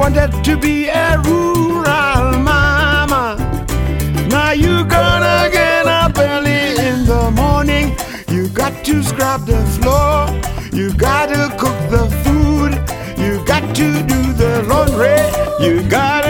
wanted to be a rural mama. Now you gonna get up early in the morning. You got to scrub the floor. You gotta cook the food. You got to do the laundry. You gotta